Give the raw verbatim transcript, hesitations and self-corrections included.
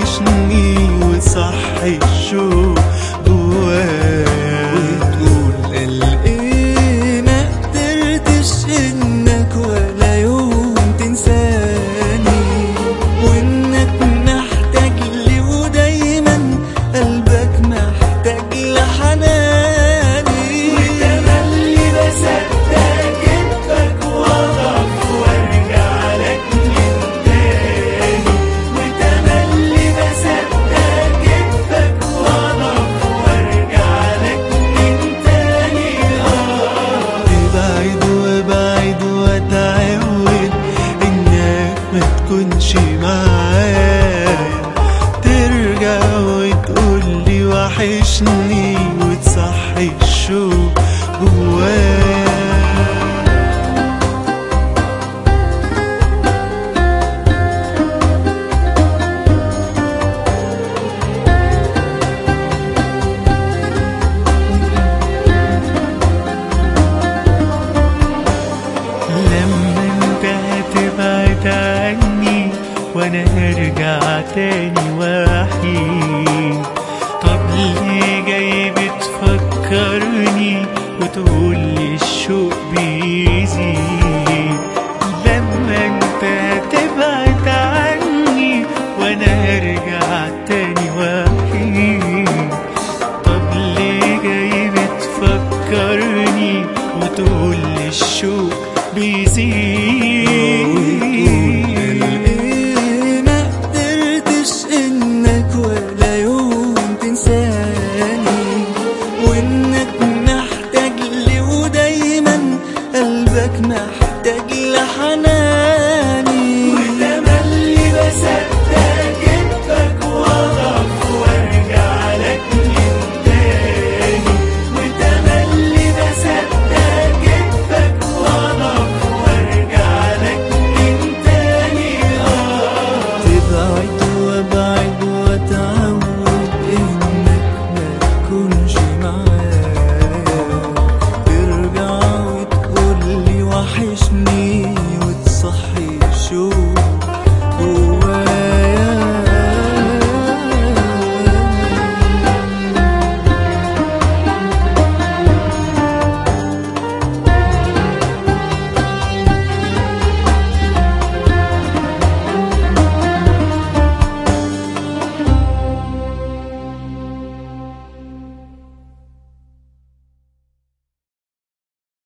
وحشني وصحي الشوق جوايا. وتقول قال ايه ما قدرتش انك ولا يوم تنساني، وانك محتاج لي ودايما قلبك محتاج لحناني. وتملي بصدق كدبك واضعف وارجع لك من تاني. وتملي بصدق كدبك واضعف وارجع لك من تاني. اه ابعد وابعد واتعود انك ما تكونش معايا، ترجع وتقولي وحشني وتصحي الشوق جوايا. لما انت هتبعد عني وانا هرجع تاني وحيد، طب ليه جاي بتفكرني وتقولي الشوق بيزيد؟ لما انت هتبعد عني وانا هرجع تاني